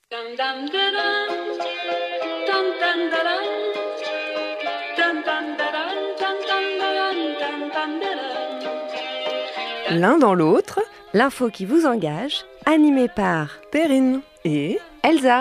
L'un dans l'autre, l'info qui vous engage, animée par Perrine et Elsa.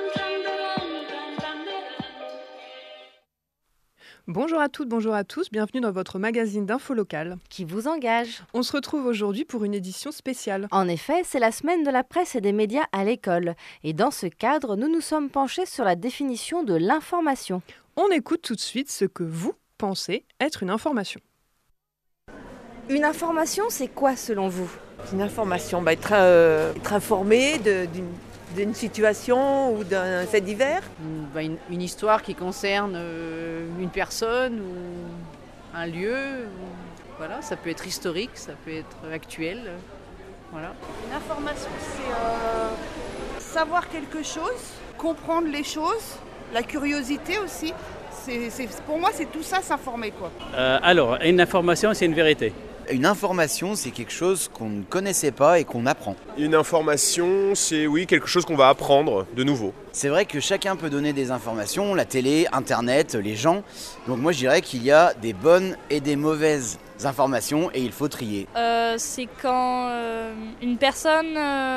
Bonjour à toutes, bonjour à tous, bienvenue dans votre magazine d'info locale qui vous engage. On se retrouve aujourd'hui pour une édition spéciale. En effet, c'est la semaine de la presse et des médias à l'école. Et dans ce cadre, nous nous sommes penchés sur la définition de l'information. On écoute tout de suite ce que vous pensez être une information. Une information, c'est quoi selon vous ? Une information, être informé d'une situation ou d'un fait divers. Une histoire qui concerne une personne ou un lieu. Voilà, ça peut être historique, ça peut être actuel. Voilà. Une information, c'est savoir quelque chose, comprendre les choses, la curiosité aussi. Pour moi, c'est tout ça, s'informer, quoi. Alors, une information, c'est une vérité. Une information, c'est quelque chose qu'on ne connaissait pas et qu'on apprend. Une information, c'est quelque chose qu'on va apprendre de nouveau. C'est vrai que chacun peut donner des informations, la télé, Internet, les gens. Donc moi je dirais qu'il y a des bonnes et des mauvaises informations et il faut trier. C'est quand une personne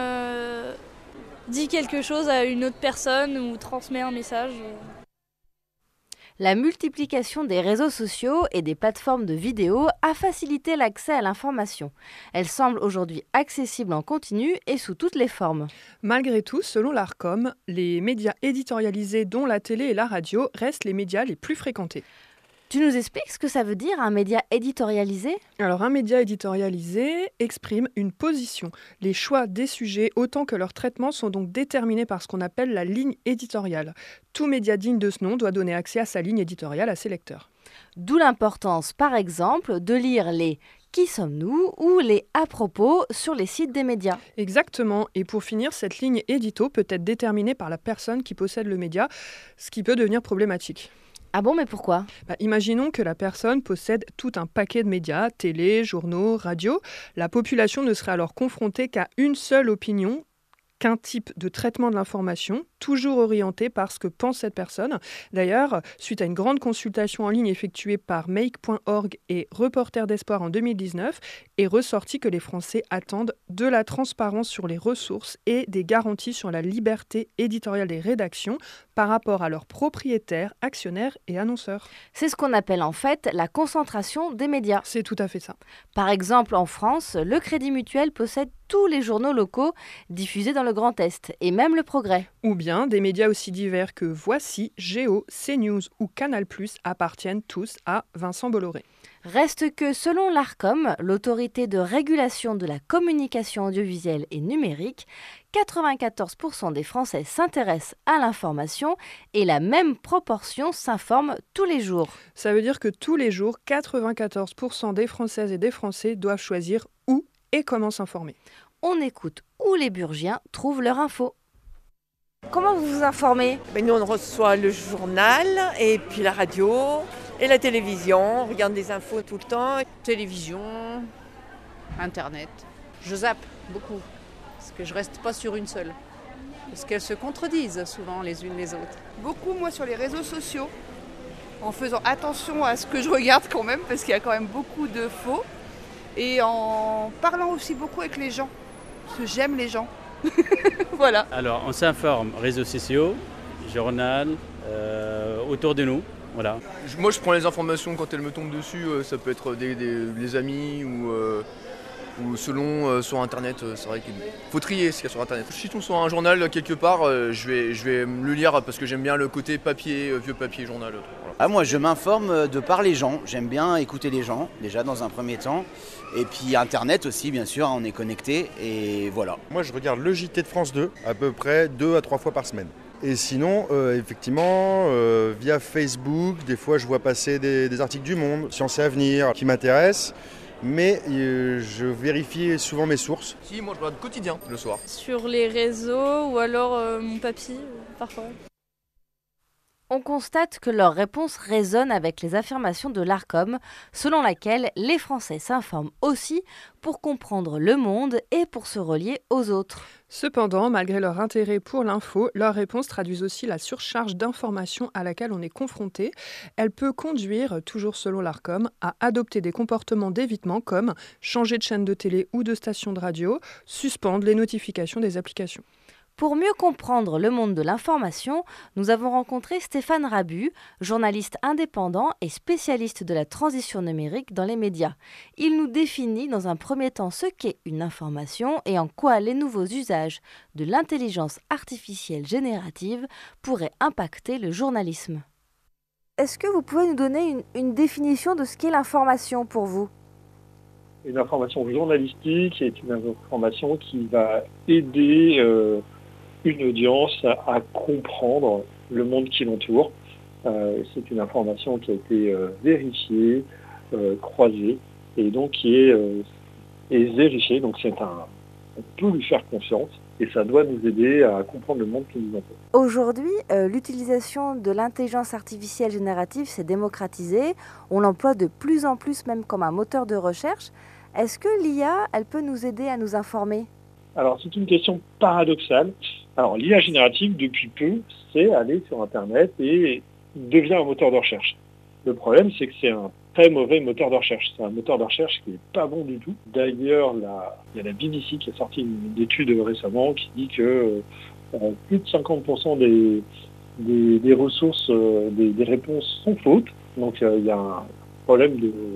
dit quelque chose à une autre personne ou transmet un message. La multiplication des réseaux sociaux et des plateformes de vidéos a facilité l'accès à l'information. Elle semble aujourd'hui accessible en continu et sous toutes les formes. Malgré tout, selon l'Arcom, les médias éditorialisés, dont la télé et la radio, restent les médias les plus fréquentés. Tu nous expliques ce que ça veut dire, un média éditorialisé ? Alors, un média éditorialisé exprime une position. Les choix des sujets, autant que leur traitement, sont donc déterminés par ce qu'on appelle la ligne éditoriale. Tout média digne de ce nom doit donner accès à sa ligne éditoriale à ses lecteurs. D'où l'importance, par exemple, de lire les « Qui sommes-nous » ou les « À propos » sur les sites des médias. Exactement. Et pour finir, cette ligne édito peut être déterminée par la personne qui possède le média, ce qui peut devenir problématique. Ah bon, mais pourquoi ? Imaginons que la personne possède tout un paquet de médias, télé, journaux, radio. La population ne serait alors confrontée qu'à une seule opinion, qu'un type de traitement de l'information, toujours orienté par ce que pense cette personne. D'ailleurs, suite à une grande consultation en ligne effectuée par make.org et Reporters d'Espoir en 2019, est ressorti que les Français attendent de la transparence sur les ressources et des garanties sur la liberté éditoriale des rédactions par rapport à leurs propriétaires, actionnaires et annonceurs. C'est ce qu'on appelle en fait la concentration des médias. C'est tout à fait ça. Par exemple, en France, le Crédit Mutuel possède tous les journaux locaux diffusés dans le Grand Est, et même le Progrès. Ou bien des médias aussi divers que Voici, Géo, CNews ou Canal+, appartiennent tous à Vincent Bolloré. Reste que, selon l'Arcom, l'autorité de régulation de la communication audiovisuelle et numérique, 94% des Français s'intéressent à l'information et la même proportion s'informent tous les jours. Ça veut dire que tous les jours, 94% des Françaises et des Français doivent choisir où et comment s'informer. On écoute où les Burgiens trouvent leur info. Comment vous vous informez ? Nous, on reçoit le journal et puis la radio et la télévision. On regarde des infos tout le temps. Télévision, Internet. Je zappe beaucoup, parce que je reste pas sur une seule. Parce qu'elles se contredisent souvent les unes les autres. Beaucoup, moi, sur les réseaux sociaux, en faisant attention à ce que je regarde quand même, parce qu'il y a quand même beaucoup de faux. Et en parlant aussi beaucoup avec les gens, parce que j'aime les gens. Voilà. Alors, on s'informe, réseaux sociaux, journal, autour de nous. Voilà. Moi, je prends les informations quand elles me tombent dessus. Ça peut être des amis ou selon sur Internet. C'est vrai qu'il faut trier ce qu'il y a sur Internet. Si je tombe sur un journal quelque part, je vais le lire parce que j'aime bien le côté papier, vieux papier journal. Voilà. Moi, je m'informe de par les gens. J'aime bien écouter les gens, déjà dans un premier temps. Et puis Internet aussi, bien sûr, on est connecté. Et voilà. Moi, je regarde le JT de France 2 à peu près 2 à 3 fois par semaine. Et sinon, effectivement, via Facebook, des fois je vois passer des articles du Monde, Science et Avenir, qui m'intéressent, mais je vérifie souvent mes sources. Si, moi je regarde Quotidien le soir. Sur les réseaux ou alors mon papy, parfois. On constate que leurs réponses résonnent avec les affirmations de l'Arcom, selon laquelle les Français s'informent aussi pour comprendre le monde et pour se relier aux autres. Cependant, malgré leur intérêt pour l'info, leurs réponses traduisent aussi la surcharge d'informations à laquelle on est confronté. Elle peut conduire, toujours selon l'Arcom, à adopter des comportements d'évitement comme changer de chaîne de télé ou de station de radio, suspendre les notifications des applications. Pour mieux comprendre le monde de l'information, nous avons rencontré Stéphane Rabu, journaliste indépendant et spécialiste de la transition numérique dans les médias. Il nous définit dans un premier temps ce qu'est une information et en quoi les nouveaux usages de l'intelligence artificielle générative pourraient impacter le journalisme. Est-ce que vous pouvez nous donner une définition de ce qu'est l'information pour vous ? Une information journalistique est une information qui va aider une audience à comprendre le monde qui l'entoure. C'est une information qui a été vérifiée, croisée, et donc qui est vérifiée. Donc on peut lui faire confiance, et ça doit nous aider à comprendre le monde qui nous entoure. Aujourd'hui, l'utilisation de l'intelligence artificielle générative s'est démocratisée. On l'emploie de plus en plus même comme un moteur de recherche. Est-ce que l'IA, elle peut nous aider à nous informer ? Alors, c'est une question paradoxale. Alors, l'IA générative, depuis peu, c'est aller sur Internet et devient un moteur de recherche. Le problème, c'est que c'est un très mauvais moteur de recherche. C'est un moteur de recherche qui n'est pas bon du tout. D'ailleurs, il y a la BBC qui a sorti une étude récemment qui dit que plus de 50% des ressources, des réponses sont fautes. Donc, il y a un problème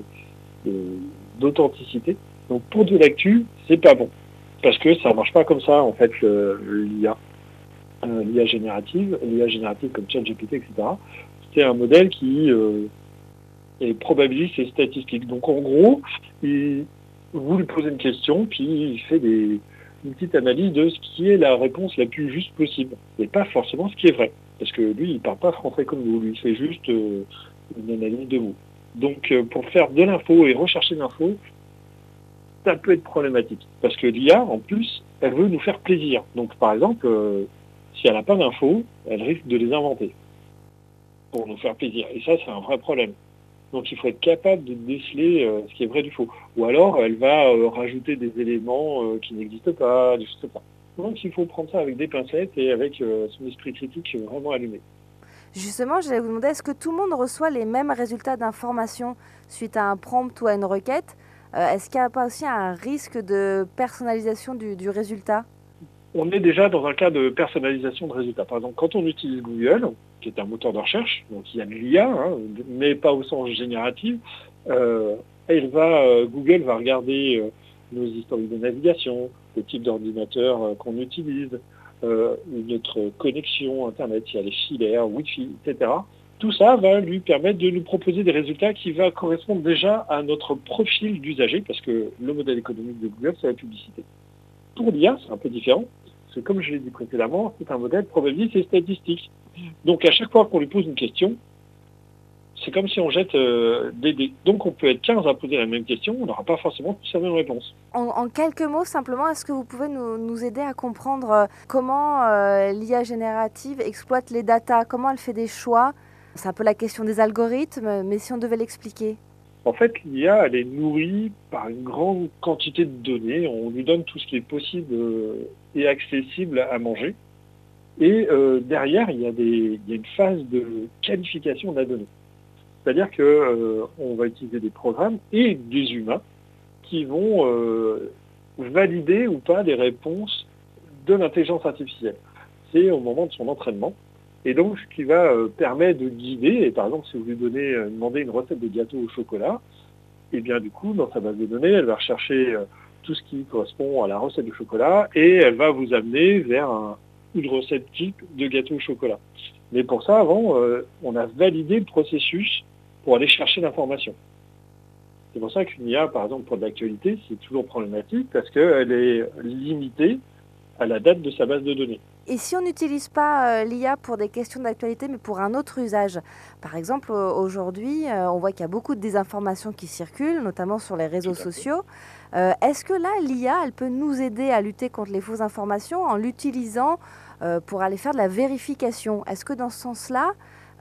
d'authenticité. Donc, pour de l'actu, c'est pas bon. Parce que ça ne marche pas comme ça, en fait, l'IA. L'IA générative comme ChatGPT, etc. C'est un modèle qui est probabiliste et statistique. Donc, en gros, vous lui posez une question, puis il fait une petite analyse de ce qui est la réponse la plus juste possible. Et pas forcément ce qui est vrai. Parce que lui, il ne parle pas français comme vous. Lui, il fait juste une analyse de mots. Donc, pour faire de l'info et rechercher l'info, ça peut être problématique. Parce que l'IA, en plus, elle veut nous faire plaisir. Donc, par exemple, si elle n'a pas d'infos, elle risque de les inventer pour nous faire plaisir. Et ça, c'est un vrai problème. Donc, il faut être capable de déceler ce qui est vrai du faux. Ou alors, elle va rajouter des éléments qui n'existent pas, des choses comme ça. Donc, il faut prendre ça avec des pincettes et avec son esprit critique vraiment allumé. Justement, j'allais vous demander, est-ce que tout le monde reçoit les mêmes résultats d'information suite à un prompt ou à une requête ? Est-ce qu'il n'y a pas aussi un risque de personnalisation du résultat ? On est déjà dans un cas de personnalisation de résultats. Par exemple, quand on utilise Google, qui est un moteur de recherche, donc il y a de l'IA, mais pas au sens génératif, Google va regarder nos historiques de navigation, le type d'ordinateur qu'on utilise, notre connexion Internet, il y a les filaires, Wi-Fi, etc. Tout ça va lui permettre de nous proposer des résultats qui vont correspondre déjà à notre profil d'usager, parce que le modèle économique de Google, c'est la publicité. Pour l'IA, c'est un peu différent, parce que comme je l'ai dit précédemment, c'est un modèle probabiliste et statistique. Donc à chaque fois qu'on lui pose une question, c'est comme si on jette des dés. Donc on peut être 15 à poser la même question, on n'aura pas forcément tous la même réponse. En quelques mots, simplement, est-ce que vous pouvez nous aider à comprendre comment l'IA générative exploite les datas, comment elle fait des choix ? C'est un peu la question des algorithmes, mais si on devait l'expliquer. En fait, l'IA, elle est nourrie par une grande quantité de données. On lui donne tout ce qui est possible et accessible à manger. Et derrière, il y a une phase de qualification de la donnée. C'est-à-dire qu'on va utiliser des programmes et des humains qui vont valider ou pas les réponses de l'intelligence artificielle. C'est au moment de son entraînement. Et donc, ce qui va permettre de guider, et par exemple, si vous lui demandez une recette de gâteau au chocolat, et bien du coup, dans sa base de données, elle va rechercher tout ce qui correspond à la recette de chocolat, et elle va vous amener vers une recette type de gâteau au chocolat. Mais pour ça, avant, on a validé le processus pour aller chercher l'information. C'est pour ça qu'une IA, par exemple, pour de l'actualité, c'est toujours problématique, parce qu'elle est limitée à la date de sa base de données. Et si on n'utilise pas l'IA pour des questions d'actualité, mais pour un autre usage ? Par exemple, aujourd'hui, on voit qu'il y a beaucoup de désinformations qui circulent, notamment sur les réseaux sociaux. Est-ce que là, l'IA, elle peut nous aider à lutter contre les fausses informations en l'utilisant pour aller faire de la vérification ? Est-ce que dans ce sens-là,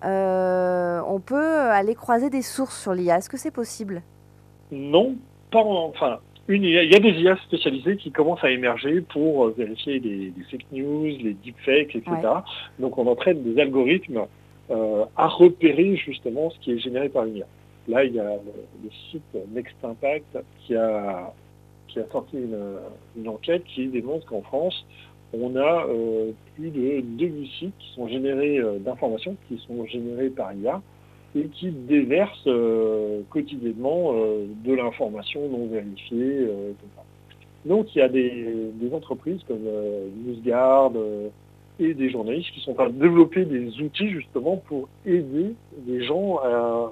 on peut aller croiser des sources sur l'IA. Est-ce que c'est possible? Non, enfin, il y a des IA spécialisées qui commencent à émerger pour vérifier les fake news, les deepfakes, etc. Ouais. Donc on entraîne des algorithmes à repérer justement ce qui est généré par une IA. Là, il y a le site Next Impact qui a sorti une enquête qui démontre qu'en France, on a plus de 2000 sites qui sont générés d'informations, qui sont générés par IA et qui déversent quotidiennement de l'information non vérifiée. Donc il y a des entreprises comme NewsGuard et des journalistes qui sont en train de développer des outils justement pour aider les gens à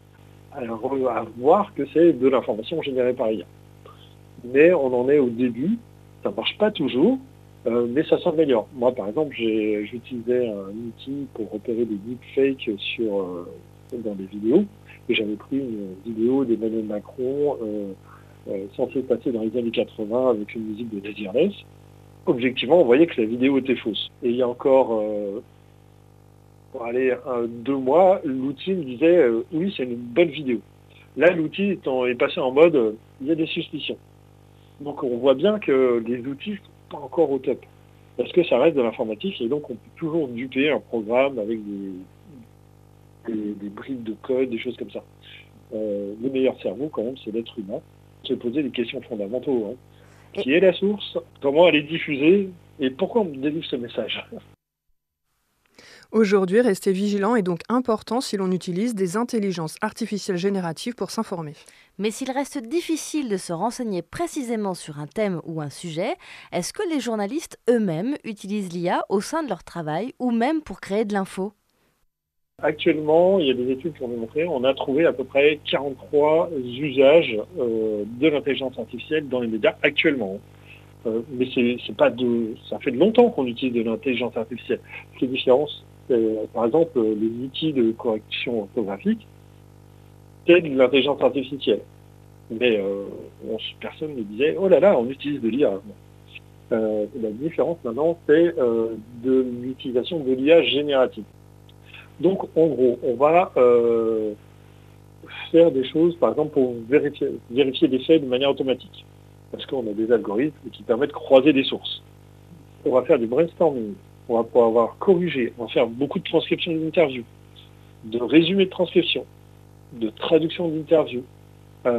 voir que c'est de l'information générée par IA. Mais on en est au début, ça ne marche pas toujours, mais ça s'améliore. Moi par exemple, j'utilisais un outil pour repérer des deepfakes dans des vidéos, et j'avais pris une vidéo d'Emmanuel Macron censée passer dans les années 80 avec une musique de Desireless. Objectivement, on voyait que la vidéo était fausse. Et il y a encore 2 mois, l'outil me disait oui, c'est une bonne vidéo. Là, l'outil est passé en mode il y a des suspicions. Donc on voit bien que les outils ne sont pas encore au top. Parce que ça reste de l'informatique et donc on peut toujours duper un programme avec des bribes de code, des choses comme ça. Le meilleur cerveau, quand même, c'est l'être humain. Se poser des questions fondamentales. Qui est la source? Comment elle est diffusée? Et pourquoi on me délivre ce message? Aujourd'hui, rester vigilant est donc important si l'on utilise des intelligences artificielles génératives pour s'informer. Mais s'il reste difficile de se renseigner précisément sur un thème ou un sujet, est-ce que les journalistes eux-mêmes utilisent l'IA au sein de leur travail ou même pour créer de l'info? Actuellement, il y a des études qui ont démontré, on a trouvé à peu près 43 usages de l'intelligence artificielle dans les médias actuellement. Mais ça fait longtemps qu'on utilise de l'intelligence artificielle. Ce qui est différent, par exemple, les outils de correction orthographique, c'est de l'intelligence artificielle. Mais personne ne disait, oh là là, on utilise de l'IA. La différence maintenant, c'est de l'utilisation de l'IA générative. Donc, en gros, on va faire des choses, par exemple, pour vérifier des faits de manière automatique. Parce qu'on a des algorithmes qui permettent de croiser des sources. On va faire du brainstorming. On va pouvoir corriger. On va faire beaucoup de transcription d'interviews, de résumés de transcription, de traduction d'interviews. Ça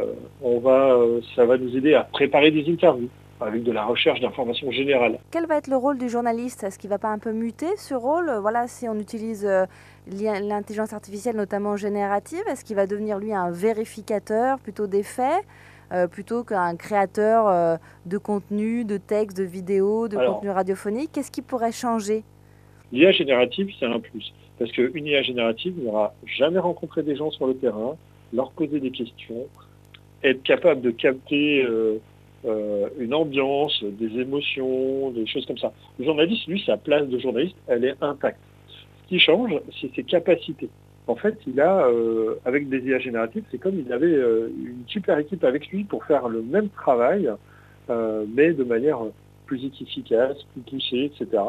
va nous aider à préparer des interviews avec de la recherche d'informations générales. Quel va être le rôle du journaliste? Est-ce qu'il ne va pas un peu muter ce rôle? Voilà, si on utilise l'intelligence artificielle, notamment générative, est-ce qu'il va devenir lui un vérificateur plutôt des faits, plutôt qu'un créateur de contenu, de textes, de vidéos, de contenu radiophonique? Qu'est-ce qui pourrait changer? L'IA générative, c'est un plus. Parce qu'une IA générative n'aura jamais rencontré des gens sur le terrain, leur poser des questions, être capable de capter une ambiance, des émotions, des choses comme ça. Le journaliste, lui, sa place de journaliste, elle est intacte. Ce qui change, c'est ses capacités. En fait, il a, avec des IA génératives, c'est comme il avait une super équipe avec lui pour faire le même travail, mais de manière plus efficace, plus poussée, etc.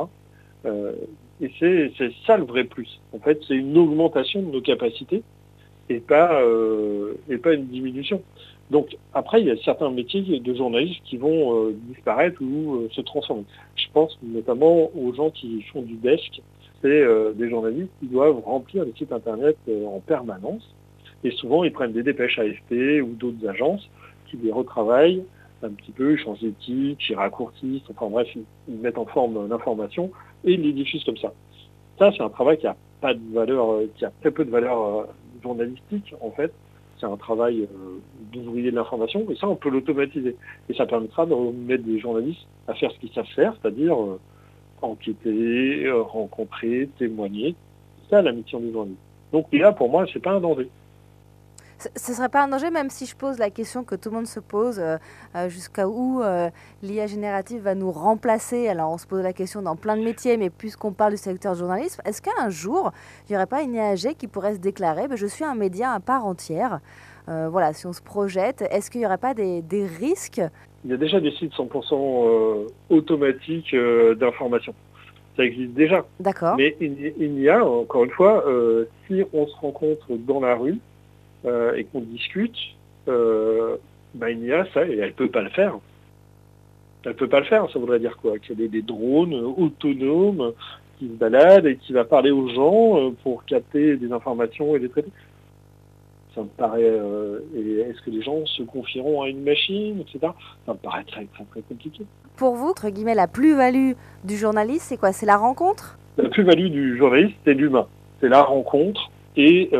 Et c'est ça le vrai plus. En fait, c'est une augmentation de nos capacités et pas une diminution. Donc après, il y a certains métiers de journalistes qui vont disparaître ou se transformer. Je pense notamment aux gens qui font du desk. C'est des journalistes qui doivent remplir les sites internet en permanence. Et souvent, ils prennent des dépêches AFP ou d'autres agences qui les retravaillent un petit peu, ils changent des titres, ils raccourcissent, enfin bref, ils mettent en forme l'information et ils les diffusent comme ça. Ça, c'est un travail qui a pas de valeur, qui a très peu de valeur journalistique en fait. C'est un travail d'ouvrier de l'information, et ça, on peut l'automatiser. Et ça permettra de mettre des journalistes à faire ce qu'ils savent faire, c'est-à-dire enquêter, rencontrer, témoigner. C'est ça la mission du journaliste. Donc là, pour moi, c'est pas un danger. Ce ne serait pas un danger, même si je pose la question que tout le monde se pose, jusqu'à où l'IA générative va nous remplacer. Alors on se pose la question dans plein de métiers, mais puisqu'on parle du secteur du journalisme, est-ce qu'un jour, il n'y aurait pas une IAG qui pourrait se déclarer je suis un média à part entière? Voilà, si on se projette, est-ce qu'il n'y aurait pas des risques? Il y a déjà des sites 100% automatiques d'information. Ça existe déjà. D'accord. Mais il y a, encore une fois, si on se rencontre dans la rue et qu'on discute, il y a ça et elle peut pas le faire. Elle peut pas le faire, ça voudrait dire quoi? Qu'il y ait des drones autonomes qui se baladent et qui va parler aux gens pour capter des informations et les traiter. Ça me paraît... et est-ce que les gens se confieront à une machine, etc. Ça me paraît très, très, très compliqué. Pour vous, entre guillemets, la plus-value du journaliste, c'est quoi? C'est la rencontre? La plus-value du journaliste, c'est l'humain. C'est la rencontre et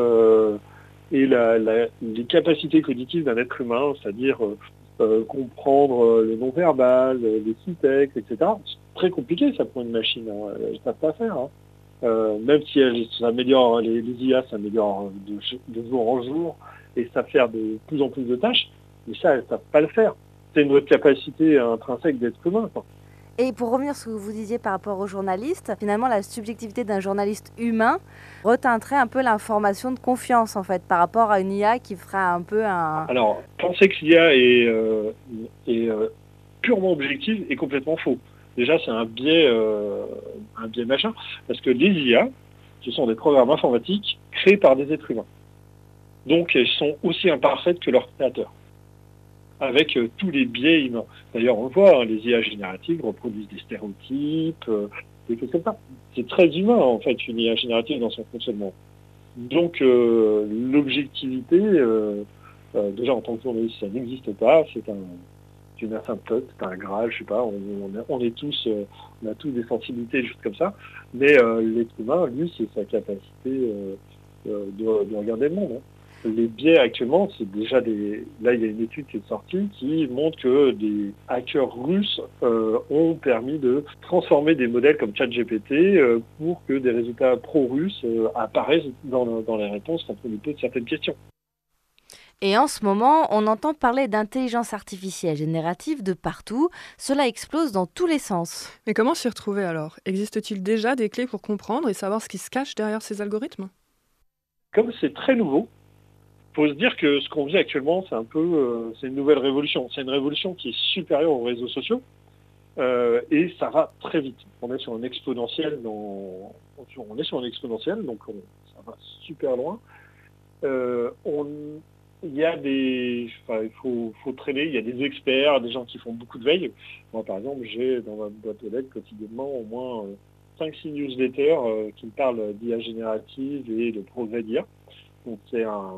les capacités cognitives d'un être humain, c'est-à-dire comprendre le non-verbal, les sous-textes, etc. C'est très compliqué, ça, pour une machine. Elles ne savent pas faire. Même si elles s'améliorent, les IA s'améliorent de jour en jour et savent faire de plus en plus de tâches, mais ça, elles ne savent pas le faire. C'est notre capacité intrinsèque d'être humain, quoi. Et pour revenir sur ce que vous disiez par rapport aux journalistes, finalement, la subjectivité d'un journaliste humain reteinterait un peu l'information de confiance, en fait, par rapport à une IA qui ferait un peu un... Alors, penser que l'IA est purement objective est complètement faux. Déjà, c'est un biais machin, parce que les IA, ce sont des programmes informatiques créés par des êtres humains. Donc, elles sont aussi imparfaites que leurs créateurs, avec tous les biais humains. D'ailleurs, on le voit, les IA génératives reproduisent des stéréotypes, des choses comme ça. C'est très humain, en fait, une IA générative dans son fonctionnement. Donc, l'objectivité, déjà en tant que journaliste, ça n'existe pas. C'est une asymptote, c'est un Graal, je sais pas. On est tous, on a tous des sensibilités, juste comme ça. Mais l'être humain, lui, c'est sa capacité de regarder le monde. Les biais actuellement, c'est déjà Là, il y a une étude qui est sortie qui montre que des hackers russes ont permis de transformer des modèles comme ChatGPT pour que des résultats pro-russes apparaissent dans les réponses quand on lui pose certaines questions. Et en ce moment, on entend parler d'intelligence artificielle générative de partout. Cela explose dans tous les sens. Mais comment s'y retrouver alors? Existe-t-il déjà des clés pour comprendre et savoir ce qui se cache derrière ces algorithmes? Comme c'est très nouveau, il faut se dire que ce qu'on vit actuellement, c'est un peu, c'est une nouvelle révolution. C'est une révolution qui est supérieure aux réseaux sociaux et ça va très vite. On est sur un exponentiel, donc ça va super loin. Il y a il faut traîner. Il y a des experts, des gens qui font beaucoup de veille. Moi, par exemple, j'ai dans ma boîte aux lettres quotidiennement au moins 5-6 newsletters qui me parlent d'IA générative et de progrès d'IA. Donc c'est un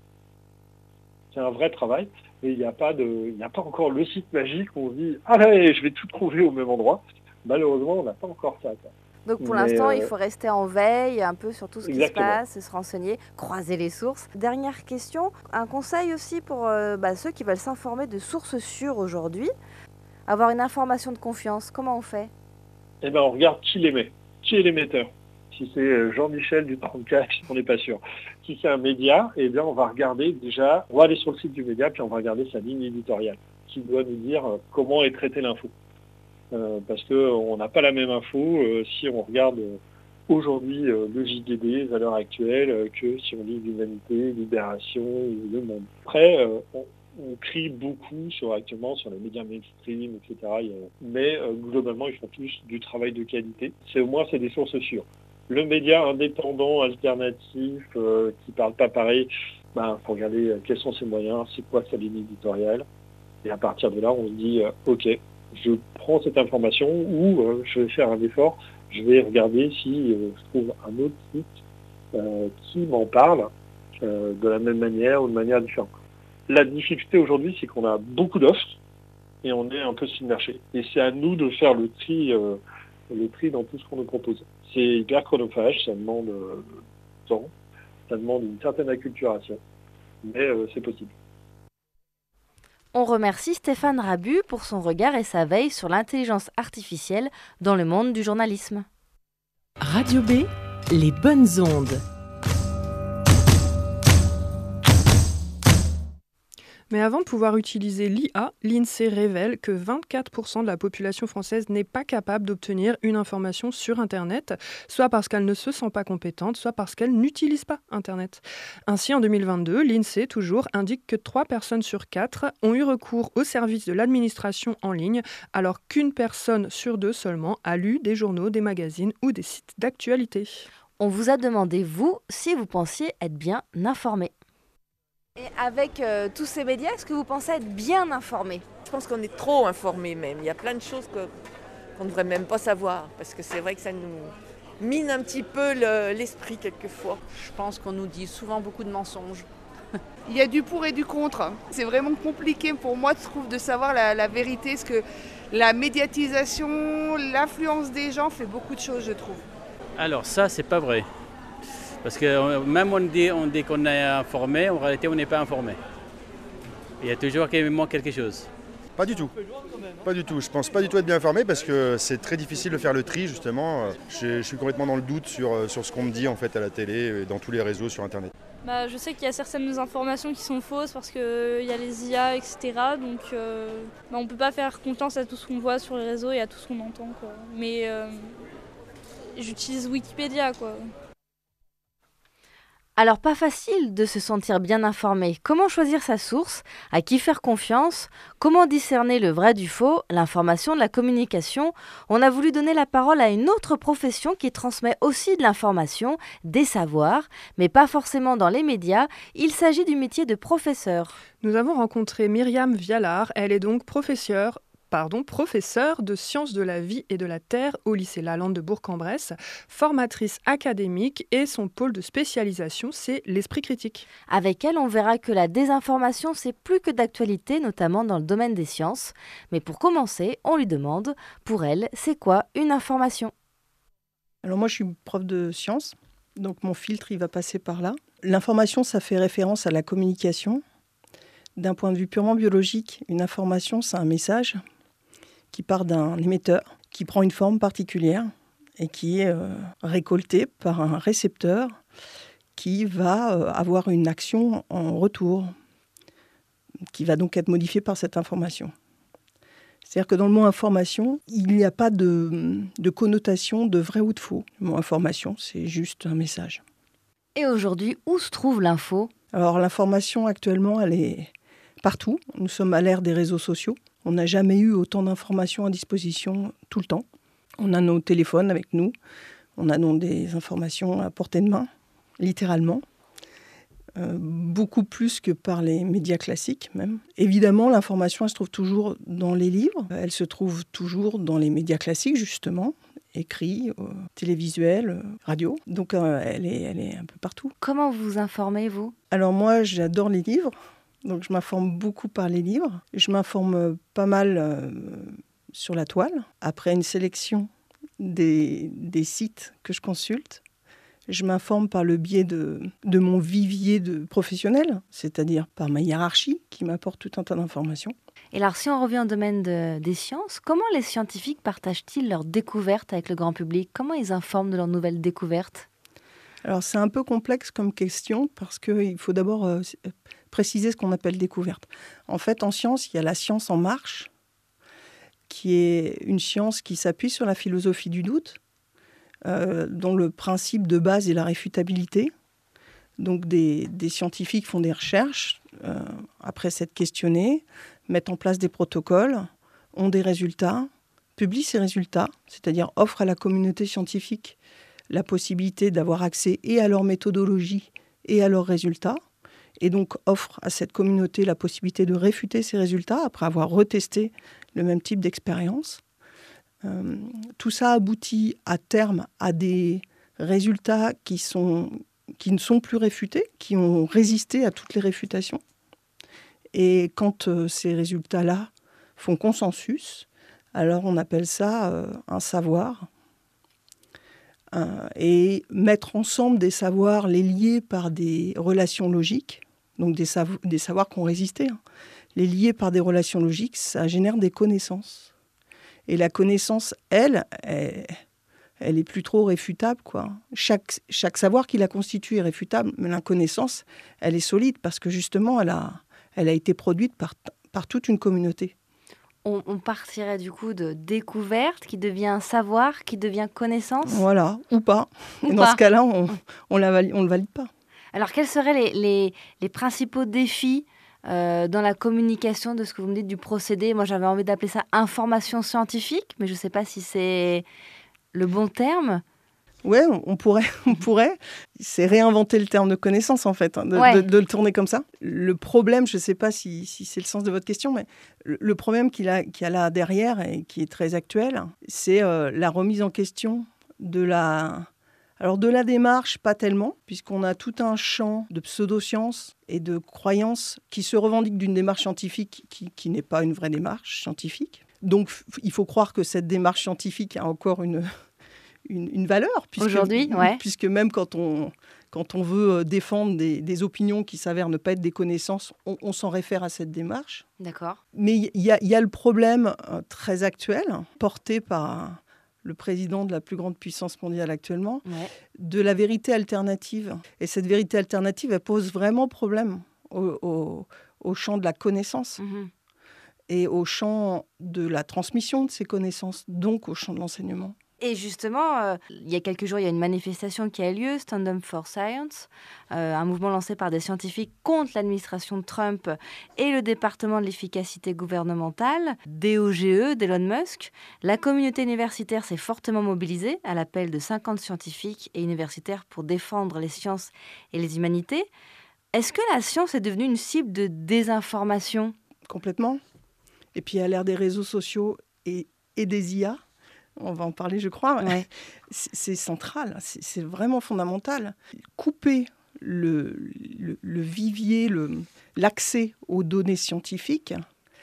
vrai travail, mais il n'y a pas encore le site magique où on se dit allez, je vais tout trouver au même endroit. Malheureusement, on n'a pas encore ça. Donc pour l'instant, il faut rester en veille un peu sur tout ce qui se Exactement. passe, se renseigner, croiser les sources. Dernière question, un conseil aussi pour ceux qui veulent s'informer de sources sûres aujourd'hui, avoir une information de confiance, comment on fait? Eh bien, on regarde qui l'émet, qui est l'émetteur. Si c'est Jean-Michel du 34, on n'est pas sûr. Si c'est un média, eh bien, on va regarder déjà, on va aller sur le site du média, puis on va regarder sa ligne éditoriale, qui doit nous dire comment est traitée l'info. Parce qu'on n'a pas la même info si on regarde aujourd'hui le JDD à l'heure actuelle que si on lit l'Humanité, Libération ou Le Monde. Après, on crie beaucoup actuellement sur les médias mainstream, etc. Mais globalement, ils font tous du travail de qualité. Au moins, c'est des sources sûres. Le média indépendant, alternatif, qui parle pas pareil, faut regarder quels sont ses moyens, c'est quoi sa ligne éditoriale. Et à partir de là, on se dit, OK, je prends cette information ou je vais faire un effort, je vais regarder si je trouve un autre site qui m'en parle de la même manière ou de manière différente. La difficulté aujourd'hui, c'est qu'on a beaucoup d'offres et on est un peu submergé. Et c'est à nous de faire le tri dans tout ce qu'on nous propose. C'est hyper chronophage, ça demande du temps, ça demande une certaine acculturation, mais c'est possible. On remercie Stéphane Rabu pour son regard et sa veille sur l'intelligence artificielle dans le monde du journalisme. Radio B, les bonnes ondes. Mais avant de pouvoir utiliser l'IA, l'INSEE révèle que 24% de la population française n'est pas capable d'obtenir une information sur Internet, soit parce qu'elle ne se sent pas compétente, soit parce qu'elle n'utilise pas Internet. Ainsi, en 2022, l'INSEE, toujours, indique que 3 personnes sur 4 ont eu recours au service de l'administration en ligne, alors qu'une personne sur 2 seulement a lu des journaux, des magazines ou des sites d'actualité. On vous a demandé, vous, si vous pensiez être bien informé. Et avec tous ces médias, est-ce que vous pensez être bien informé ? Je pense qu'on est trop informés même. Il y a plein de choses qu'on ne devrait même pas savoir, parce que c'est vrai que ça nous mine un petit peu l'esprit quelquefois. Je pense qu'on nous dit souvent beaucoup de mensonges. Il y a du pour et du contre. C'est vraiment compliqué pour moi, je trouve, de savoir la vérité, parce que la médiatisation, l'influence des gens fait beaucoup de choses, je trouve. Alors ça, c'est pas vrai. Parce que même on dit qu'on est informé, en réalité on n'est pas informé. Il y a toujours qu'il manque quelque chose. Pas du tout. Pas du tout. Je pense pas du tout être bien informé parce que c'est très difficile de faire le tri justement. Je suis complètement dans le doute sur ce qu'on me dit en fait à la télé et dans tous les réseaux sur Internet. Je sais qu'il y a certaines informations qui sont fausses parce qu'il y a les IA, etc. Donc on ne peut pas faire confiance à tout ce qu'on voit sur les réseaux et à tout ce qu'on entend, quoi. Mais j'utilise Wikipédia, quoi. Alors pas facile de se sentir bien informé. Comment choisir sa source ? À qui faire confiance ? Comment discerner le vrai du faux ? L'information de la communication. On a voulu donner la parole à une autre profession qui transmet aussi de l'information, des savoirs, mais pas forcément dans les médias. Il s'agit du métier de professeur. Nous avons rencontré Myriam Vialard. Elle est donc professeure de sciences de la vie et de la terre au lycée Lalande de Bourg-en-Bresse, formatrice académique et son pôle de spécialisation, c'est l'esprit critique. Avec elle, on verra que la désinformation, c'est plus que d'actualité, notamment dans le domaine des sciences. Mais pour commencer, on lui demande, pour elle, c'est quoi une information ? Alors moi, je suis prof de sciences, donc mon filtre, il va passer par là. L'information, ça fait référence à la communication. D'un point de vue purement biologique, une information, c'est un message qui part d'un émetteur, qui prend une forme particulière et qui est récolté par un récepteur qui va avoir une action en retour, qui va donc être modifiée par cette information. C'est-à-dire que dans le mot information, il n'y a pas de connotation de vrai ou de faux. Le mot information, c'est juste un message. Et aujourd'hui, où se trouve l'info ? Alors l'information actuellement, elle est partout. Nous sommes à l'ère des réseaux sociaux. On n'a jamais eu autant d'informations à disposition tout le temps. On a nos téléphones avec nous. On a donc des informations à portée de main, littéralement. Beaucoup plus que par les médias classiques même. Évidemment, l'information, elle se trouve toujours dans les livres. Elle se trouve toujours dans les médias classiques, justement. Écrit, télévisuel, radio. Donc elle est un peu partout. Comment vous vous informez, vous ? Alors moi, j'adore les livres. Donc je m'informe beaucoup par les livres. Je m'informe pas mal sur la toile. Après une sélection des sites que je consulte, je m'informe par le biais de mon vivier de professionnels, c'est-à-dire par ma hiérarchie qui m'apporte tout un tas d'informations. Et alors si on revient au domaine des sciences, comment les scientifiques partagent-ils leurs découvertes avec le grand public ? Comment ils informent de leurs nouvelles découvertes ? Alors c'est un peu complexe comme question parce qu'il faut d'abord préciser ce qu'on appelle découverte. En fait, en science, il y a la science en marche, qui est une science qui s'appuie sur la philosophie du doute, dont le principe de base est la réfutabilité. Donc des scientifiques font des recherches, après s'être questionnés, mettent en place des protocoles, ont des résultats, publient ces résultats, c'est-à-dire offrent à la communauté scientifique la possibilité d'avoir accès et à leur méthodologie et à leurs résultats, et donc offre à cette communauté la possibilité de réfuter ces résultats après avoir retesté le même type d'expérience. Tout ça aboutit à terme à des résultats qui ne sont plus réfutés, qui ont résisté à toutes les réfutations. Et quand ces résultats-là font consensus, alors on appelle ça un savoir. Et mettre ensemble des savoirs, les lier par des relations logiques, donc des savoirs qui ont résisté, les lier par des relations logiques, ça génère des connaissances. Et la connaissance, elle est plus trop réfutable, quoi. Chaque savoir qui la constitue est réfutable, mais la connaissance, elle est solide parce que justement, elle Elle a été produite par toute une communauté. On partirait du coup de découverte qui devient savoir, qui devient connaissance. Voilà, ou pas. Et dans ce cas-là, on le valide pas. Alors, quels seraient les principaux défis dans la communication de ce que vous me dites du procédé? Moi, j'avais envie d'appeler ça information scientifique, mais je ne sais pas si c'est le bon terme. Oui, on pourrait. C'est réinventer le terme de connaissance, en fait, de le tourner comme ça. Le problème, je ne sais pas si c'est le sens de votre question, mais le problème qu'il y a là derrière et qui est très actuel, c'est la remise en question de la démarche, pas tellement, puisqu'on a tout un champ de pseudosciences et de croyances qui se revendiquent d'une démarche scientifique qui n'est pas une vraie démarche scientifique. Donc, il faut croire que cette démarche scientifique a encore une valeur. Aujourd'hui, ouais. Puisque même quand on veut défendre des opinions qui s'avèrent ne pas être des connaissances, on s'en réfère à cette démarche. D'accord. Mais il y a le problème très actuel, porté par le président de la plus grande puissance mondiale actuellement, de la vérité alternative. Et cette vérité alternative, elle pose vraiment problème au champ de la connaissance et au champ de la transmission de ces connaissances, donc au champ de l'enseignement. Et justement, il y a quelques jours, il y a une manifestation qui a lieu, Stand Up for Science, un mouvement lancé par des scientifiques contre l'administration de Trump et le département de l'efficacité gouvernementale, DOGE, d'Elon Musk. La communauté universitaire s'est fortement mobilisée à l'appel de 50 scientifiques et universitaires pour défendre les sciences et les humanités. Est-ce que la science est devenue une cible de désinformation ? Complètement. Et puis à l'ère des réseaux sociaux et des IA, on va en parler, je crois. Ouais. C'est central, c'est vraiment fondamental. Couper le vivier, l'accès aux données scientifiques,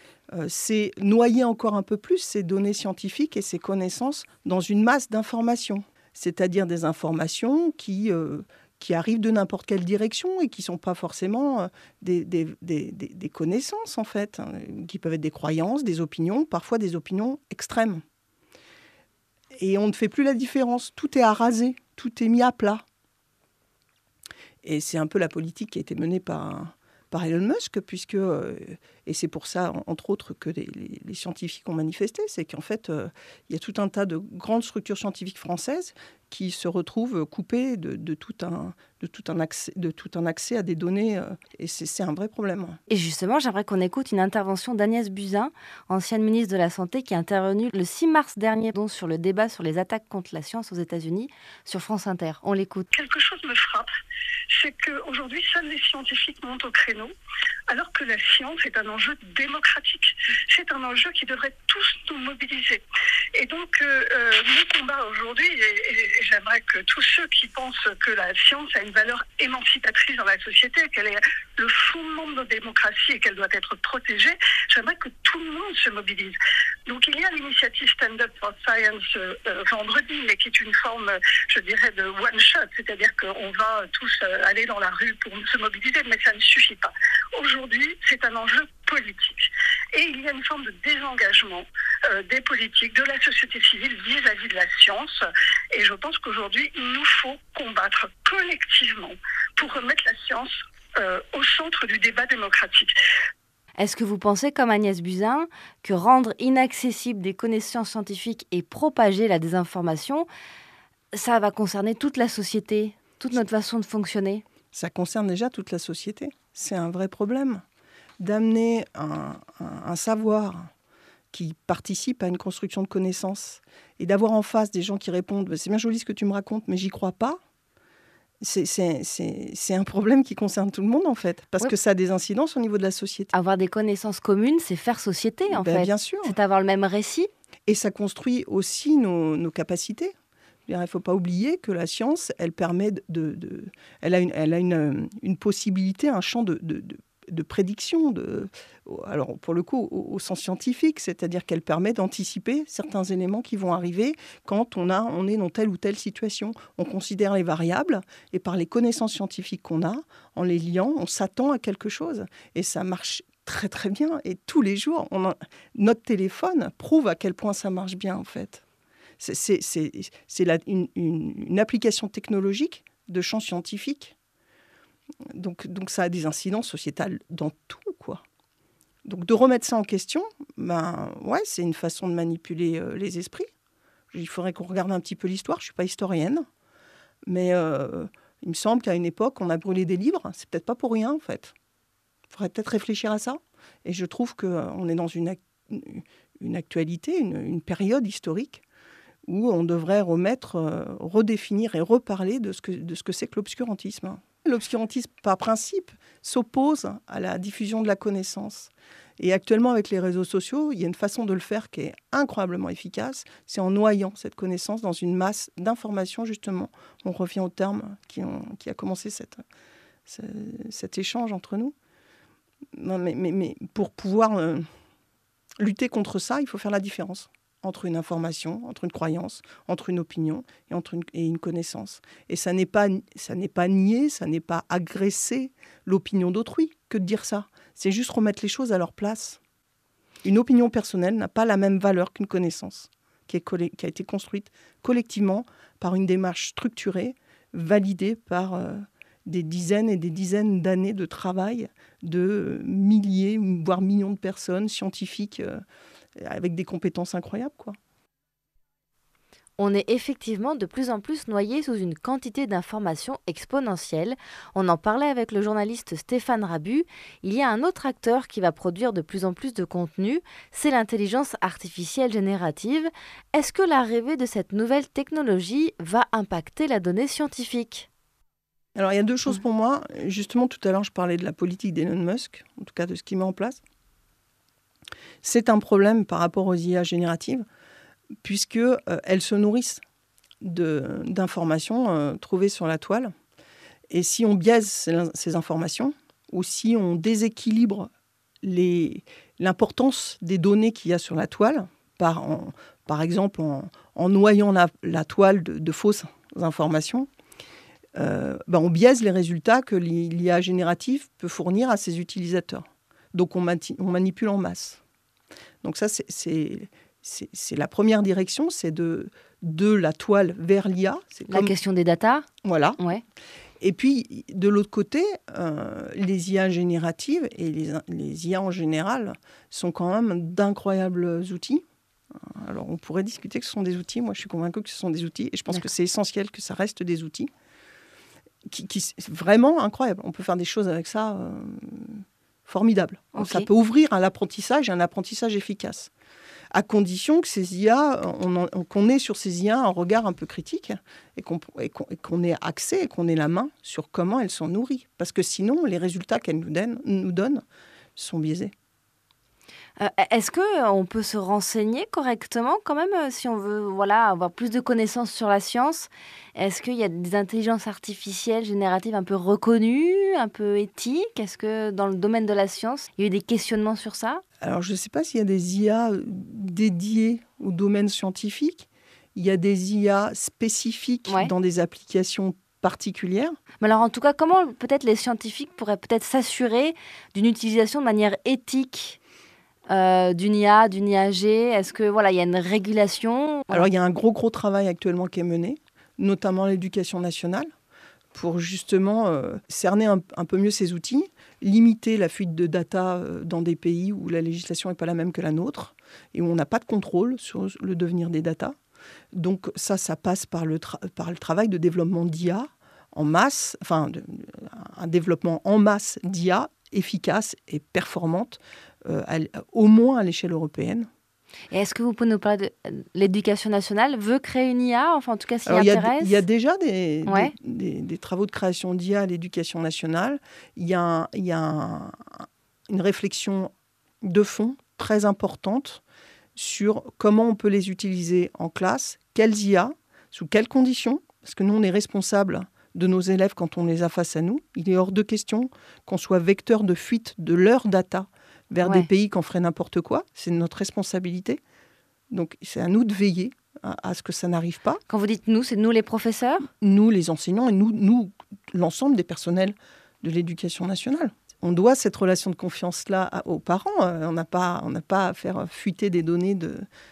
c'est noyer encore un peu plus ces données scientifiques et ces connaissances dans une masse d'informations. C'est-à-dire des informations qui arrivent de n'importe quelle direction et qui ne sont pas forcément des connaissances, en fait, qui peuvent être des croyances, des opinions, parfois des opinions extrêmes. Et on ne fait plus la différence. Tout est à raser, tout est mis à plat. Et c'est un peu la politique qui a été menée par Elon Musk, puisque, et c'est pour ça, entre autres, que les scientifiques ont manifesté, c'est qu'en fait, il y a tout un tas de grandes structures scientifiques françaises qui se retrouvent coupées de tout un accès à des données. Et c'est un vrai problème. Et justement, j'aimerais qu'on écoute une intervention d'Agnès Buzyn, ancienne ministre de la Santé, qui est intervenue le 6 mars dernier donc, sur le débat sur les attaques contre la science aux États-Unis sur France Inter. On l'écoute. Quelque chose me frappe, c'est qu'aujourd'hui, seuls les scientifiques montent au créneau, alors que la science est un enjeu démocratique. C'est un enjeu qui devrait tous nous mobiliser. Et donc, mon combat aujourd'hui, et j'aimerais que tous ceux qui pensent que la science a une valeur émancipatrice dans la société, qu'elle est le fondement de nos démocraties et qu'elle doit être protégée, j'aimerais que tout le monde se mobilise. Donc il y a l'initiative Stand Up for Science vendredi, mais qui est une forme, je dirais, de one-shot, c'est-à-dire qu'on va tous aller dans la rue pour se mobiliser, mais ça ne suffit pas. Aujourd'hui, c'est un enjeu politique. Et il y a une forme de désengagement des politiques, de la société civile vis-à-vis de la science. Et je pense qu'aujourd'hui, il nous faut combattre collectivement pour remettre la science au centre du débat démocratique. Est-ce que vous pensez, comme Agnès Buzyn, que rendre inaccessibles des connaissances scientifiques et propager la désinformation, ça va concerner toute la société, toute notre façon de fonctionner ? Ça concerne déjà toute la société. C'est un vrai problème. D'amener un savoir qui participe à une construction de connaissances et d'avoir en face des gens qui répondent « c'est bien joli ce que tu me racontes, mais j'y crois pas », c'est un problème qui concerne tout le monde, en fait, parce que ça a des incidences au niveau de la société. Avoir des connaissances communes, c'est faire société, en fait. Bien sûr. C'est avoir le même récit. Et ça construit aussi nos capacités. Il ne faut pas oublier que la science, elle permet elle a une possibilité, un champ de prédiction, alors pour le coup au sens scientifique, c'est-à-dire qu'elle permet d'anticiper certains éléments qui vont arriver quand on est dans telle ou telle situation. On considère les variables et par les connaissances scientifiques qu'on a, en les liant, on s'attend à quelque chose. Et ça marche très très bien. Et tous les jours, notre téléphone prouve à quel point ça marche bien en fait. C'est une application technologique de champ scientifique. Donc ça a des incidences sociétales dans tout, quoi. Donc de remettre ça en question, c'est une façon de manipuler les esprits. Il faudrait qu'on regarde un petit peu l'histoire. Je ne suis pas historienne, mais il me semble qu'à une époque, on a brûlé des livres. C'est peut-être pas pour rien, en fait. Il faudrait peut-être réfléchir à ça. Et je trouve qu'on est dans une actualité, une période historique où on devrait redéfinir et reparler de ce que c'est que l'obscurantisme. L'obscurantisme, par principe, s'oppose à la diffusion de la connaissance. Et actuellement, avec les réseaux sociaux, il y a une façon de le faire qui est incroyablement efficace. C'est en noyant cette connaissance dans une masse d'informations, justement. On revient au terme qui a commencé cet échange entre nous. Non, mais pour pouvoir lutter contre ça, il faut faire la différence entre une information, entre une croyance, entre une opinion et une connaissance. Et ça n'est pas nier, ça n'est pas agresser l'opinion d'autrui que de dire ça. C'est juste remettre les choses à leur place. Une opinion personnelle n'a pas la même valeur qu'une connaissance qui a été construite collectivement par une démarche structurée, validée par des dizaines et des dizaines d'années de travail de milliers, voire millions de personnes, scientifiques, avec des compétences incroyables, quoi. On est effectivement de plus en plus noyé sous une quantité d'informations exponentielle. On en parlait avec le journaliste Stéphane Rabu. Il y a un autre acteur qui va produire de plus en plus de contenu, c'est l'intelligence artificielle générative. Est-ce que l'arrivée de cette nouvelle technologie va impacter la donnée scientifique ? Alors, il y a deux choses pour moi. Justement, tout à l'heure, je parlais de la politique d'Elon Musk, en tout cas de ce qu'il met en place. C'est un problème par rapport aux IA génératives, puisqu'elles se nourrissent d'informations trouvées sur la toile. Et si on biaise ces informations, ou si on déséquilibre l'importance des données qu'il y a sur la toile, par exemple en noyant la toile de fausses informations, on biaise les résultats que l'IA générative peut fournir à ses utilisateurs. Donc on manipule en masse. Donc ça, c'est la première direction, c'est de la toile vers l'IA. La question des datas. Voilà. Ouais. Et puis, de l'autre côté, les IA génératives et les IA en général sont quand même d'incroyables outils. Alors, on pourrait discuter que ce sont des outils. Moi, je suis convaincue que ce sont des outils. Et je pense que c'est essentiel que ça reste des outils qui vraiment incroyables. On peut faire des choses avec ça formidables. Okay. Ça peut ouvrir à l'apprentissage et un apprentissage efficace, à condition que ces IA, qu'on ait sur ces IA un regard un peu critique et qu'on ait accès et qu'on ait la main sur comment elles sont nourries. Parce que sinon, les résultats qu'elles nous donnent sont biaisés. Est-ce qu'on peut se renseigner correctement quand même si on veut avoir plus de connaissances sur la science? Est-ce qu'il y a des intelligences artificielles génératives un peu reconnues, un peu éthiques? Est-ce que dans le domaine de la science, il y a eu des questionnements sur ça? Alors, je ne sais pas s'il y a des IA dédiées au domaine scientifique. Il y a des IA spécifiques dans des applications particulières. Mais alors, en tout cas, comment peut-être les scientifiques pourraient peut-être s'assurer d'une utilisation de manière éthique d'une IA, d'une IAG? Est-ce que il y a une régulation? Alors, il y a un gros travail actuellement qui est mené, notamment l'éducation nationale, pour justement cerner un peu mieux ces outils, limiter la fuite de data dans des pays où la législation n'est pas la même que la nôtre et où on n'a pas de contrôle sur le devenir des data. Donc ça passe par le travail de développement d'IA en masse, un développement en masse d'IA efficace et performante, au moins à l'échelle européenne. Et est-ce que vous pouvez nous parler de l'éducation nationale veut créer une IA, en tout cas s'y intéresse? Il y a déjà des travaux de création d'IA à l'éducation nationale. Il y a une réflexion de fond très importante sur comment on peut les utiliser en classe, quelles IA, sous quelles conditions, parce que nous, on est responsable de nos élèves quand on les a face à nous. Il est hors de question qu'on soit vecteur de fuite de leurs data vers des pays qui en feraient n'importe quoi. C'est notre responsabilité. Donc, c'est à nous de veiller à ce que ça n'arrive pas. Quand vous dites « nous », c'est nous les professeurs? Nous, les enseignants, et nous l'ensemble des personnels de l'éducation nationale. On doit cette relation de confiance-là aux parents. On n'a pas à faire fuiter des données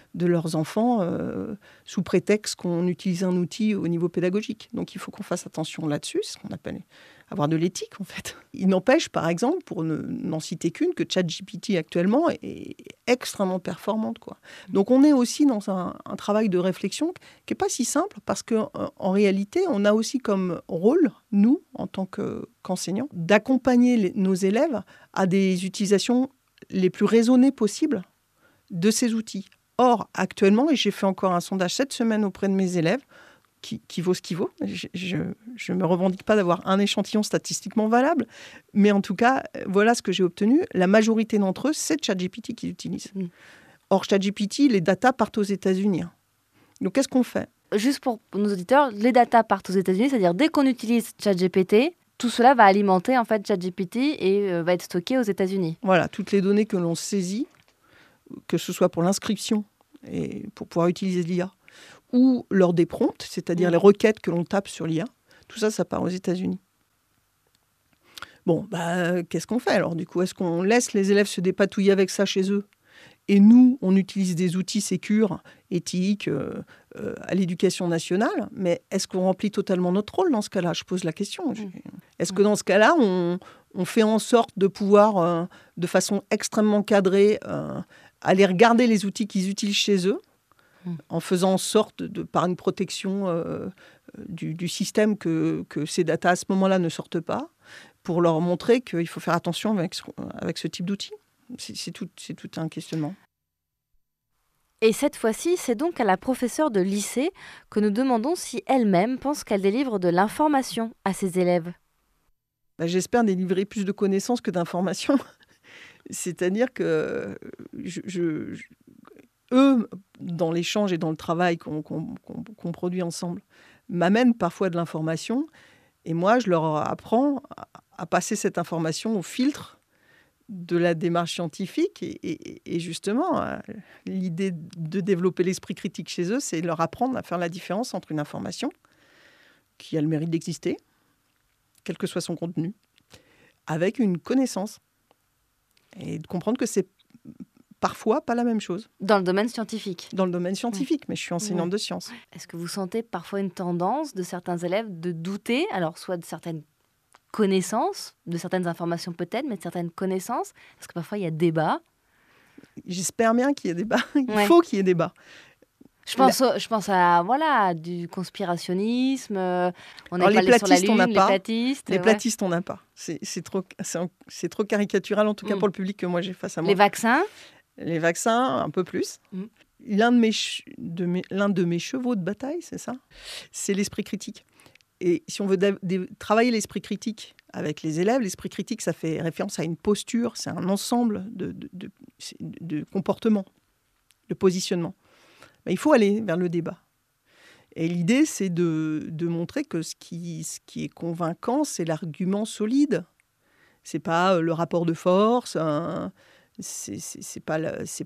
de leurs enfants sous prétexte qu'on utilise un outil au niveau pédagogique. Donc il faut qu'on fasse attention là-dessus, c'est ce qu'on appelle avoir de l'éthique en fait. Il n'empêche par exemple, pour n'en citer qu'une, que ChatGPT actuellement est extrêmement performante, quoi. Donc on est aussi dans un travail de réflexion qui n'est pas si simple parce qu'en réalité, on a aussi comme rôle, nous, en tant qu'enseignants, d'accompagner nos élèves à des utilisations les plus raisonnées possibles de ces outils. Or, actuellement, et j'ai fait encore un sondage cette semaine auprès de mes élèves, qui vaut ce qu'il vaut. Je ne me revendique pas d'avoir un échantillon statistiquement valable, mais en tout cas, voilà ce que j'ai obtenu. La majorité d'entre eux, c'est ChatGPT qu'ils utilisent. Or, ChatGPT, les datas partent aux États-Unis. Donc, qu'est-ce qu'on fait ? Juste pour nos auditeurs, les datas partent aux États-Unis, c'est-à-dire dès qu'on utilise ChatGPT, tout cela va alimenter en fait ChatGPT et va être stocké aux États-Unis. Voilà, toutes les données que l'on saisit, que ce soit pour l'inscription et pour pouvoir utiliser l'IA, ou lors des prompts, c'est-à-dire les requêtes que l'on tape sur l'IA, tout ça, ça part aux États-Unis. Bon, qu'est-ce qu'on fait alors du coup ? Est-ce qu'on laisse les élèves se dépatouiller avec ça chez eux ? Et nous, on utilise des outils sécures, éthiques, à l'éducation nationale, mais est-ce qu'on remplit totalement notre rôle dans ce cas-là ? Je pose la question. Est-ce que dans ce cas-là, on fait en sorte de pouvoir, de façon extrêmement cadrée, aller regarder les outils qu'ils utilisent chez eux, en faisant en sorte, par une protection du système, que ces datas à ce moment-là ne sortent pas, pour leur montrer qu'il faut faire attention avec ce type d'outils. C'est tout un questionnement. Et cette fois-ci, c'est donc à la professeure de lycée que nous demandons si elle-même pense qu'elle délivre de l'information à ses élèves. J'espère délivrer plus de connaissances que d'informations. C'est-à-dire que eux, dans l'échange et dans le travail qu'on produit ensemble, m'amènent parfois de l'information. Et moi, je leur apprends à passer cette information au filtre de la démarche scientifique. Et justement, l'idée de développer l'esprit critique chez eux, c'est leur apprendre à faire la différence entre une information qui a le mérite d'exister, quel que soit son contenu, avec une connaissance. Et de comprendre que c'est parfois pas la même chose. Dans le domaine scientifique. Dans le domaine scientifique, mais je suis enseignante de sciences. Est-ce que vous sentez parfois une tendance de certains élèves de douter, alors soit de certaines connaissances, de certaines informations peut-être, mais de certaines connaissances ? Parce que parfois il y a débat. J'espère bien qu'il y ait débat. Il faut qu'il y ait débat. Je pense à du conspirationnisme. On n'est pas les allé sur la platistes, Lune, on n'a les pas. platistes. Les platistes, on n'a pas. C'est trop caricatural, en tout cas pour le public que moi j'ai face à moi. Les vaccins ? Les vaccins, un peu plus. L'un de mes chevaux de bataille, c'est ça, c'est l'esprit critique. Et si on veut travailler l'esprit critique avec les élèves, l'esprit critique, ça fait référence à une posture, c'est un ensemble de comportements, de positionnement. Il faut aller vers le débat. Et l'idée, c'est de montrer que ce qui est convaincant, c'est l'argument solide. C'est pas le rapport de force, c'est pas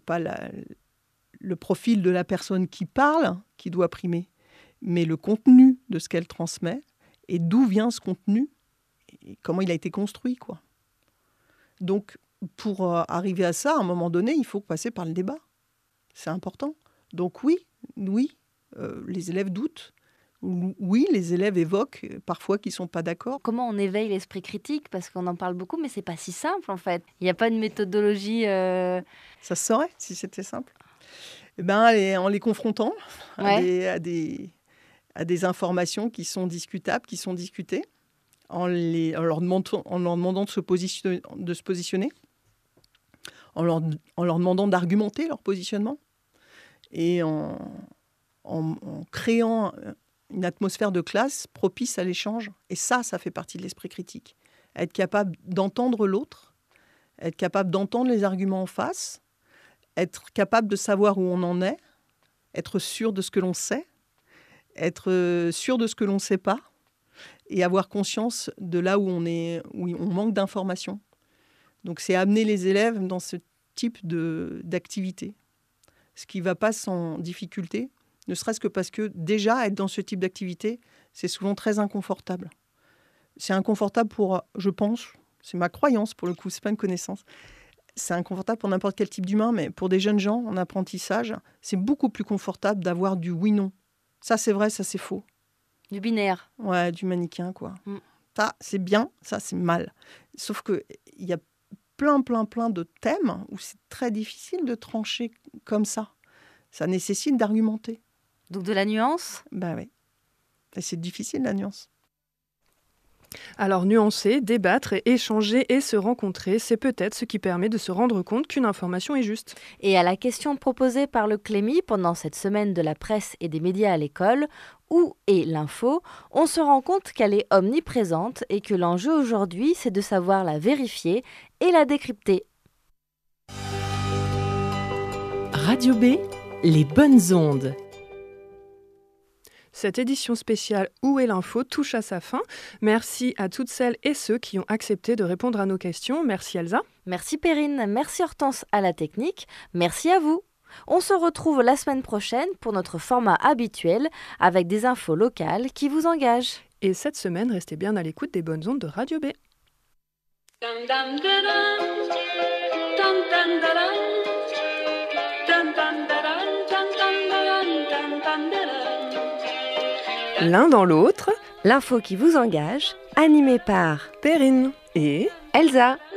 le profil de la personne qui parle qui doit primer, mais le contenu de ce qu'elle transmet et d'où vient ce contenu et comment il a été construit, quoi. Donc, pour arriver à ça, à un moment donné, il faut passer par le débat. C'est important. Donc oui, les élèves doutent. Oui, les élèves évoquent parfois qu'ils ne sont pas d'accord. Comment on éveille l'esprit critique ? Parce qu'on en parle beaucoup, mais ce n'est pas si simple en fait. Il n'y a pas de méthodologie... Ça se saurait si c'était simple. En les confrontant à des informations qui sont discutables, qui sont discutées, en leur demandant de se positionner, en leur demandant d'argumenter leur positionnement, et en créant une atmosphère de classe propice à l'échange. Et ça fait partie de l'esprit critique. Être capable d'entendre l'autre, être capable d'entendre les arguments en face, être capable de savoir où on en est, être sûr de ce que l'on sait, être sûr de ce que l'on ne sait pas, et avoir conscience de là où on manque d'informations. Donc c'est amener les élèves dans ce type d'activité. Ce qui ne va pas sans difficulté, ne serait-ce que parce que déjà, être dans ce type d'activité, c'est souvent très inconfortable. C'est inconfortable je pense, c'est ma croyance pour le coup, ce n'est pas une connaissance, c'est inconfortable pour n'importe quel type d'humain, mais pour des jeunes gens en apprentissage, c'est beaucoup plus confortable d'avoir du oui-non. Ça, c'est vrai, ça, c'est faux. Du binaire. Ouais, du manichéen, quoi. Ça, c'est bien, ça, c'est mal. Sauf qu'il y a plein de thèmes où c'est très difficile de trancher comme ça. Ça nécessite d'argumenter. Donc de la nuance ? Ben oui. Et c'est difficile, la nuance. Alors nuancer, débattre et échanger et se rencontrer, c'est peut-être ce qui permet de se rendre compte qu'une information est juste. Et à la question proposée par le Clémy pendant cette semaine de la presse et des médias à l'école, où est l'info, on se rend compte qu'elle est omniprésente et que l'enjeu aujourd'hui, c'est de savoir la vérifier et la décrypter. Radio B, les bonnes ondes. Cette édition spéciale Où est l'info touche à sa fin. Merci à toutes celles et ceux qui ont accepté de répondre à nos questions. Merci Elsa. Merci Perrine, merci Hortense à la technique, merci à vous. On se retrouve la semaine prochaine pour notre format habituel avec des infos locales qui vous engagent. Et cette semaine, restez bien à l'écoute des bonnes ondes de Radio B. L'un dans l'autre, l'info qui vous engage, animée par Perrine et Elsa.